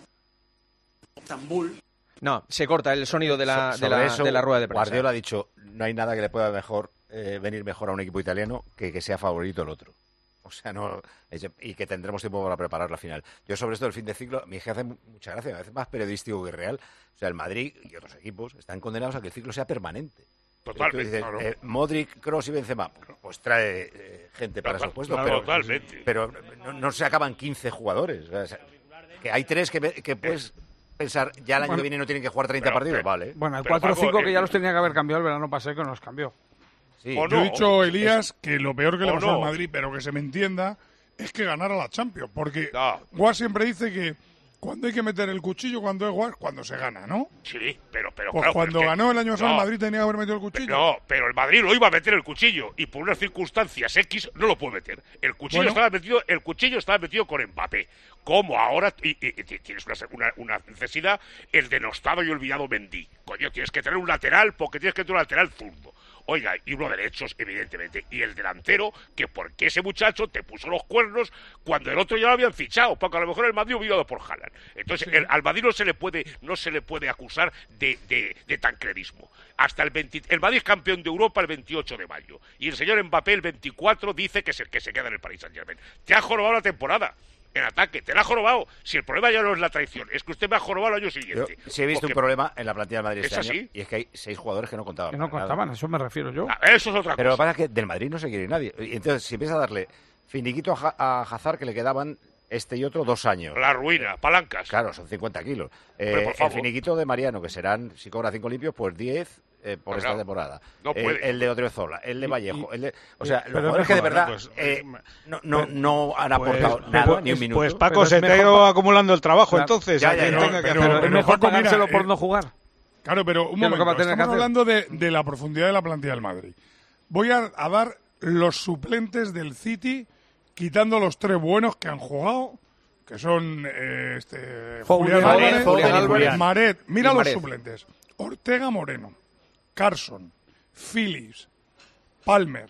Estambul. No, se corta el sonido de la, So- de sobre la, eso, de la rueda de prensa. Guardiola ha dicho, no hay nada que le pueda mejor eh, venir mejor a un equipo italiano que que sea favorito el otro. O sea, no es- y que tendremos tiempo para preparar la final. Yo sobre esto del fin de ciclo, me hace mu- mucha gracia, me hace más periodístico que real. O sea, el Madrid y otros equipos están condenados a que el ciclo sea permanente. Totalmente, Tú dices, claro. eh, Modric, Kroos y Benzema, pues trae eh, gente para Total- esos puestos, claro, pero, totalmente. pero no, no se acaban quince jugadores. O sea, que hay tres que, ve- que puedes pensar, ya el año Bueno, que viene no tienen que jugar treinta pero- partidos, pero- vale. Bueno, hay Pero, cuatro o Paco, cinco que eh, ya los tenía que haber cambiado el verano pasado y que no los cambió. Yo he dicho, Elías, que lo peor que le O pasó no. al Madrid, pero que se me entienda, es que ganara la Champions. Porque Guas siempre dice que cuando hay que meter el cuchillo, cuando es Guas, cuando se gana, ¿no? Sí, pero, pero Pues claro, cuando pero es que- ganó el año pasado el no, Madrid tenía que haber metido el cuchillo. No, pero el Madrid lo iba a meter el cuchillo y por unas circunstancias X no lo puede meter. El cuchillo Bueno. estaba metido, el cuchillo estaba metido con Mbappé. Como ahora y, y- y tienes una, una- una necesidad, el denostado y olvidado Mendy. Coño, tienes que tener un lateral porque tienes que tener un lateral zurdo. Oiga, y uno derechos, evidentemente. Y el delantero, que porque ese muchacho te puso los cuernos cuando el otro ya lo habían fichado, porque a lo mejor el Madrid hubiera ido por Haaland. Entonces, el- al Madrid no se le puede, no se le puede acusar de, de, de tancredismo. Hasta el veinte, el Madrid es campeón de Europa el veintiocho de mayo. Y el señor Mbappé el veinticuatro dice que se, que se queda en el Paris Saint-Germain. Te ha jorobado la temporada. En ataque, te la ha jorobado. Si el problema ya no es la traición, es que usted me ha jorobado el año Yo siguiente. sí he visto Porque- un problema en la plantilla del Madrid ¿Es este año, así? y es que hay seis jugadores que no contaban. Que no para nada. contaban, a eso me refiero yo. Ah, eso es otra Pero lo que cosa. pasa es que del Madrid no se quiere ir nadie. Y entonces, si empiezas a darle finiquito a, Ja- a Hazard, que le quedaban este y otro dos años. La ruina, palancas. Claro, son cincuenta kilos. Eh, Pero, por el favor. finiquito de Mariano, que serán, si cobra cinco limpios, pues diez, eh, por No, esta claro. temporada. No el, puede. el de Odriozola, el de Vallejo, el de, o sea, pero los jugadores es que de mejor, verdad pues, eh, no, no, no han Pues- aportado pues- nada, pues- ni un minuto. Pues Paco, se te ha ido acumulando el trabajo, entonces. Ya, a ya, quien ya, tenga que pero- hacerlo. pero, Es mejor Paco, pagárselo mira, por eh, no jugar. Claro, pero un ¿Qué es lo que va a momento, tener que estamos hacer? hablando de, de la profundidad de la plantilla del Madrid. Voy a, a dar los suplentes del City, quitando los tres buenos que han jugado, que son eh, este, Julián Julián Álvarez, Álvarez, Julián Álvarez, Álvarez. Maret. Mira Y los Maret. suplentes. Ortega Moreno, Carson, Phillips, Palmer,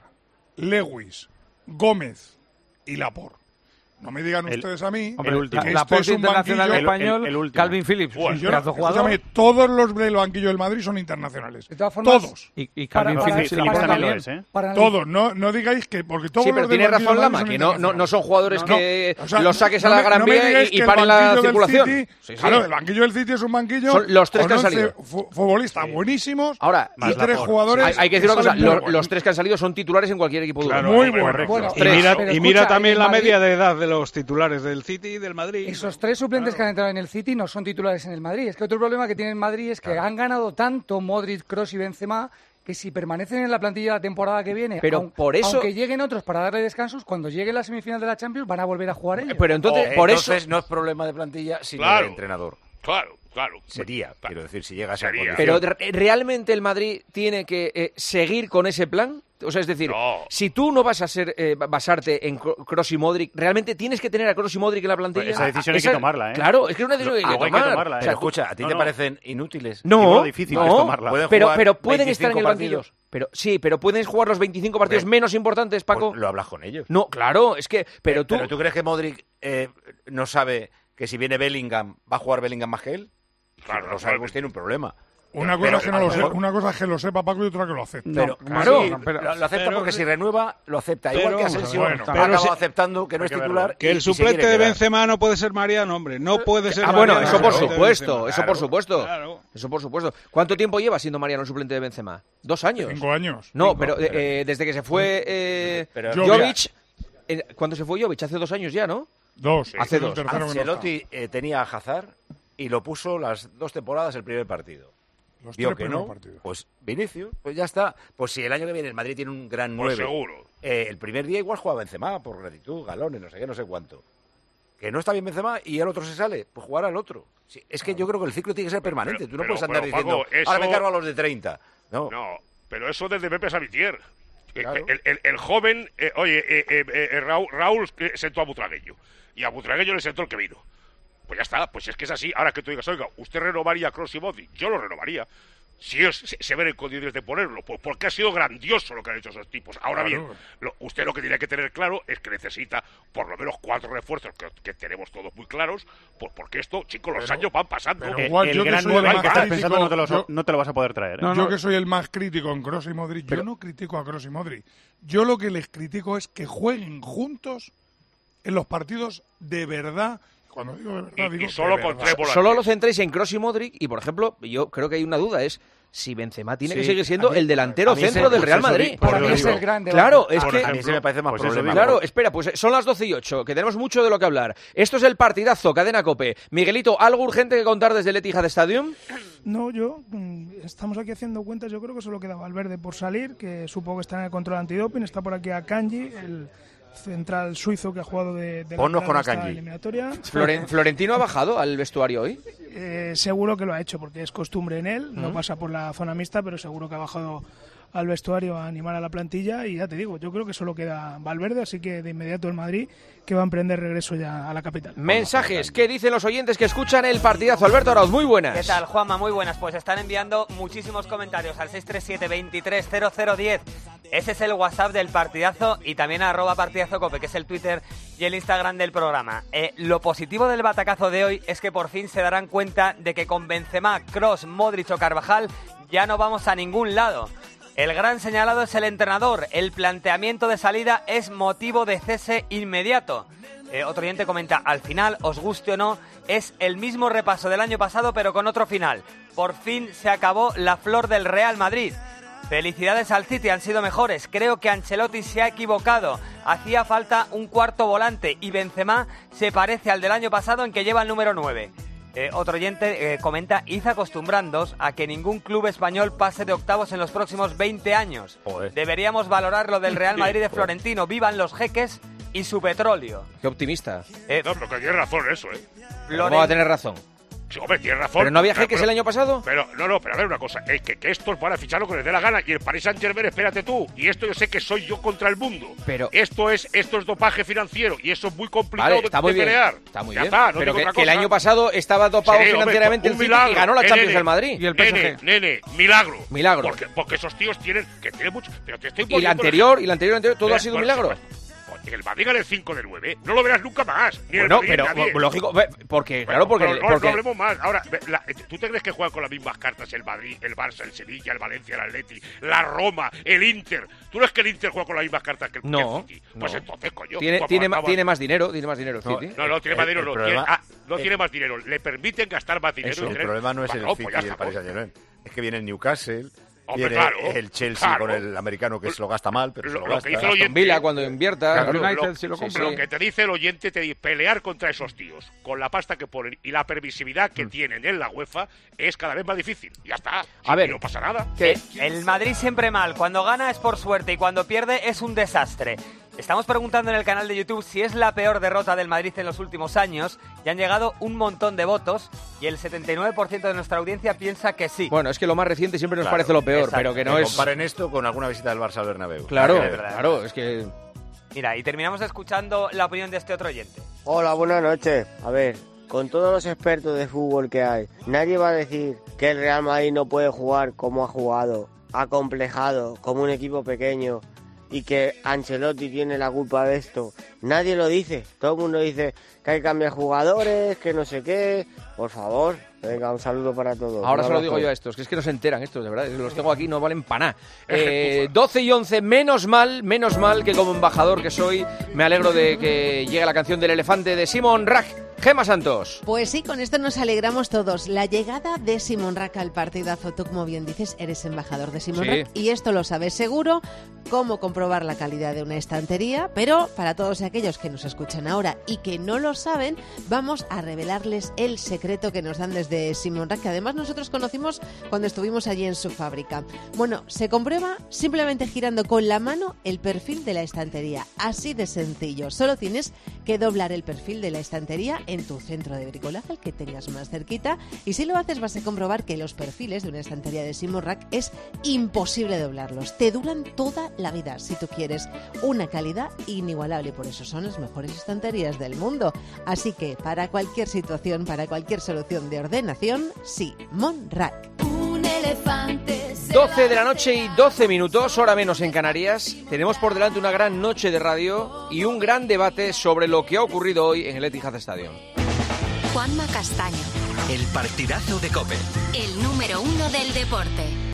Lewis, Gómez y Laporte. No me digan El- ustedes a mí Hombre, que la, esto la es Porte un internacional banquillo... español, el- el último. Calvin Phillips, Bueno, un yo no- pedazo de jugador. escúchame, todos los del banquillo del Madrid son internacionales. De todas formas, Todos. Y, y para- Calvin para- Phillips para- y para- también. también lo es, ¿eh? para- Todos, no, no digáis que... Porque todos Sí, pero los del tiene banquillo razón del Lama, Madrid que son no, no, no son jugadores No, que o sea, los saques a no la me- Gran no me Vía digáis y, que y el paren la banquillo del circulación. City- Sí, sí. Claro, el banquillo del City es un banquillo Son los tres con que han once salido. fu- futbolistas buenísimos Ahora, y Más tres Laporte. jugadores... hay, hay que decir una que cosa, salen muy lo- buenos. los tres que han salido son titulares en cualquier equipo de Claro, Europa. Muy bueno. correcto. Bueno, y tres. mira, pero y mira escucha, también en la Madrid- media de edad de los titulares del City y del Madrid. Esos tres suplentes que han entrado en el City no son titulares en el Madrid. Es que otro problema que tiene el Madrid es que han ganado tanto Modric, Kroos y Benzema que si permanecen en la plantilla la temporada que viene, Pero aun- por eso- aunque lleguen otros para darle descansos, cuando llegue la semifinal de la Champions van a volver a jugar ellos. Pero entonces, Eh, por entonces eso... no es problema de plantilla, sino Claro. de entrenador. Claro, claro. Sería, Claro. quiero decir, si llega a ser Sería. Pero re- ¿realmente el Madrid tiene que eh, seguir con ese plan? O sea, es decir, No. si tú no vas a ser eh, basarte en Kroos y Modric, ¿realmente tienes que tener a Kroos y Modric en la plantilla? Pues esa decisión hay que tomarla, ¿eh? Claro, es que es una decisión que hay que Luego hay que tomar. tomarla, ¿eh? O sea, Pero escucha, ¿a ti no, te no. parecen inútiles? No, Digo, lo difícil no, es tomarla. Pueden pero, jugar pero pueden estar en el veinticinco banquillo. partidos. Pero sí, pero pueden jugar los veinticinco partidos Hombre, menos importantes, Paco. Pues lo hablas con ellos. No, claro, es que, pero tú, ¿Pero tú crees que Modric eh, no sabe que si viene Bellingham va a jugar Bellingham más que él? Claro, Si no lo sabemos, tiene un problema. Una cosa, Pero- es que no lo pero- sé- una cosa es que lo sepa Paco y otra que lo acepte. Pero, claro, sí, no, pero- lo, lo acepta pero- porque si renueva, lo acepta. pero- Igual que Asensio bueno, ha pero acabado si- aceptando que no hay es que verlo. titular. Que y- el y se suplente quiere de quedar. Benzema no puede ser Mariano, hombre. No puede ser Ah, bueno, Mariano, eso por el suplente de supuesto, Benzema. eso Claro, por supuesto. claro. Eso por supuesto. ¿Cuánto tiempo lleva siendo Mariano el suplente de Benzema? ¿Dos años? Cinco años. No, Cinco, pero pero- eh, desde que se fue eh, Pero- Jovic, eh, ¿cuándo se fue Jovic? Hace dos años ya, ¿no? Dos. Hace es el dos. tercero que no está. Ancelotti eh, tenía a Hazard y lo puso las dos temporadas el primer partido. Los Vio tres que primeros no, partidos. pues Vinicius, pues ya está. Pues si el año que viene el Madrid tiene un gran Pues nueve, seguro. eh, el primer día igual juega Benzema por gratitud, galones, no sé qué, no sé cuánto. Que no está bien Benzema y el otro se sale, pues jugará el otro. Sí, es que yo creo que el ciclo tiene que ser permanente. Pero- Tú no pero- puedes andar pero, diciendo, Paco, eso- ahora me cargo a los de treinta. No, No, pero eso desde Pepe Samitier. Que- Claro. que El, el- el joven, eh, oye, eh, eh, eh, Raúl, Raúl eh, sentó a Butragueño. Y a Butragueño le sentó el que vino. Pues ya está, pues es que es así. Ahora que tú digas, oiga, ¿usted renovaría a Kroos y Modric? Yo lo renovaría. Si ellos se, se ven en condiciones de ponerlo, pues porque ha sido grandioso lo que han hecho esos tipos. Ahora Claro. bien, lo- usted lo que tiene que tener claro es que necesita por lo menos cuatro refuerzos que, que tenemos todos muy claros, pues porque esto, chicos, los años van pasando. pero Eh, igual, el yo que gran soy nueve el que más estás crítico, pensando no te, lo, yo- no te lo vas a poder traer. ¿eh? No, yo no. que soy el más crítico en Kroos y Modric, yo no critico a Kroos y Modric. Yo lo que les critico es que jueguen juntos en los partidos de verdad. Cuando digo de verdad, Y- y digo solo de con verdad. tres volantes. Solo lo centréis en Kroos y Modric y, por ejemplo, yo creo que hay una duda, es si Benzema tiene que Sí, seguir siendo a mí- el delantero a mí centro ese- del pues Real eso Madrid. di- Para por mí eso es el digo. gran debate. Claro, es Por que... a mí se me parece más Pues eso problema. digo. Claro, espera, pues son las doce y ocho, que tenemos mucho de lo que hablar. Esto es el partidazo, Cadena COPE. Miguelito, ¿algo urgente que contar desde el Etihad Stadium? No, yo mm, estamos aquí haciendo cuentas. Yo creo que solo queda Valverde por salir, que supongo que está en el control antidoping. Está por aquí Akanji, el central suizo que ha jugado de, de Ponnos con lateral esta Akanji. eliminatoria. Floren- ¿Florentino ha bajado al vestuario hoy? Eh, seguro que lo ha hecho porque es costumbre en él. No Ujú. pasa por la zona mixta, pero seguro que ha bajado al vestuario a animar a la plantilla. Y ya te digo, yo creo que solo queda Valverde, así que de inmediato el Madrid, que va a emprender regreso ya a la capital. Mensajes, ¿qué dicen los oyentes que escuchan el partidazo? Alberto Arauz, muy buenas. ¿Qué tal, Juanma? Muy buenas. Pues están enviando muchísimos comentarios al seis tres siete, veintitrés cero cero diez. Ese es el WhatsApp del partidazo y también arroba partidazo cope, que es el Twitter y el Instagram del programa. Eh, lo positivo del batacazo de hoy es que por fin se darán cuenta de que con Benzema, Kroos, Modric o Carvajal ya no vamos a ningún lado. El gran señalado es el entrenador. El planteamiento de salida es motivo de cese inmediato. Eh, otro oyente comenta, al final, os guste o no, es el mismo repaso del año pasado pero con otro final. Por fin se acabó la flor del Real Madrid. Felicidades al City, han sido mejores. Creo que Ancelotti se ha equivocado. Hacía falta un cuarto volante y Benzema se parece al del año pasado en que lleva el número nueve. Eh, otro oyente eh, comenta, id acostumbrándoos a que ningún club español pase de octavos en los próximos veinte años. Joder. Deberíamos valorar lo del Real Madrid de Florentino. Vivan los jeques y su petróleo. Qué optimista. Eh, No, pero que tienes razón en eso, ¿eh? ¿Cómo va a tener razón? Sí, hombre, tienes razón. ¿Pero no había Pero- jeques pero- el año pasado? Pero, no, no, pero a ver una cosa, es que, que estos van a fichar lo que les dé la gana y el Paris Saint-Germain, espérate tú, y esto yo sé que soy yo contra el mundo. Pero- Esto es, esto es dopaje financiero y eso es muy complicado Vale, de, está muy de bien. pelear. Está muy Ya bien. está, no pero digo que, otra que el cosa. año pasado estaba dopado Sí, hombre, financieramente un el City milagro. y ganó la Eh, Champions nene, del Madrid. Y el P S G. Nene, nene, milagro. Milagro. Porque, porque esos tíos tienen, que tienen mucho, pero te estoy Y la poniendo anterior, y la anterior, anterior, todo Eh, ha sido un bueno, milagro. Que el Madrid gane el cinco de nueve, no lo verás nunca más. Ni el Bueno, Madrid, pero ni nadie. lógico, ve, porque, claro, Bueno, porque... pero no, porque no hablemos más. Ahora, ve, la- ¿tú te crees que juegan con las mismas cartas el Madrid, el Barça, el Sevilla, el Valencia, el Atleti, la Roma, el Inter? ¿Tú crees que el Inter juega con las mismas cartas que el, No, que el City? Pues no. entonces, coño. tiene, pues tiene, ma- faltaba- tiene más dinero, tiene más dinero el No, City. No, no, tiene El- más dinero, el no, problema- tiene, ah, no el- tiene más dinero. Le permiten gastar más dinero. Eso, y el tener- problema no es el Bueno, City pues ya y el está, Paris pues. Saint-Germain. Es que viene el Newcastle, Hombre, viene claro, el Chelsea claro. con el americano que se lo gasta mal, pero se Lo- lo lo gasta. que hizo el oyente- Villa cuando invierta. Claro, claro. lo, si lo sí, compra. lo que te dice el oyente, te dice pelear contra esos tíos, con la pasta que ponen y la permisividad que tienen en la UEFA, es cada vez más difícil. Ya está. A ver, y no pasa nada. Que el Madrid siempre mal. Cuando gana es por suerte y cuando pierde es un desastre. Estamos preguntando en el canal de YouTube si es la peor derrota del Madrid en los últimos años y han llegado un montón de votos y el setenta y nueve por ciento de nuestra audiencia piensa que sí. Bueno, es que lo más reciente siempre nos Claro, parece lo peor, exacto. pero que no es... Comparen esto con alguna visita del Barça al Bernabéu. Claro, Eh, claro, es que... Mira, y terminamos escuchando la opinión de este otro oyente. Hola, buenas noches. A ver, con todos los expertos de fútbol que hay, nadie va a decir que el Real Madrid no puede jugar como ha jugado, acomplejado, como un equipo pequeño, y que Ancelotti tiene la culpa de esto. Nadie lo dice. Todo el mundo dice que hay que cambiar jugadores, que no sé qué. Por favor, venga, un saludo para todos. Ahora Un se lo digo abrazo. yo a estos, que es que no se enteran estos, de verdad, los tengo aquí, no valen para nada. Eh, doce y once, menos mal, menos mal que como embajador que soy, me alegro de que llegue la canción del elefante de Simon Rack. Gema Santos. Pues sí, con esto nos alegramos todos. La llegada de Simon Rack al partidazo. Tú, como bien dices, eres embajador de Simon Sí. Rack y esto lo sabes seguro. Cómo comprobar la calidad de una estantería. Pero para todos aquellos que nos escuchan ahora y que no lo saben, vamos a revelarles el secreto que nos dan desde Simon Rack, que además nosotros conocimos cuando estuvimos allí en su fábrica. Bueno, se comprueba simplemente girando con la mano el perfil de la estantería. Así de sencillo. Solo tienes que doblar el perfil de la estantería en tu centro de bricolaje, el que tengas más cerquita, y si lo haces vas a comprobar que los perfiles de una estantería de Simon Rack es imposible doblarlos. Te duran toda la vida si tú quieres una calidad inigualable, por eso son las mejores estanterías del mundo. Así que para cualquier situación, para cualquier solución de ordenación, Simon Rack. Un elefante se doce de la noche y doce minutos, hora menos en Canarias. Tenemos por delante una gran noche de radio y un gran debate sobre lo que ha ocurrido hoy en el Etihad Stadium. Juanma Castaño, El partidazo de COPE. el número uno del deporte.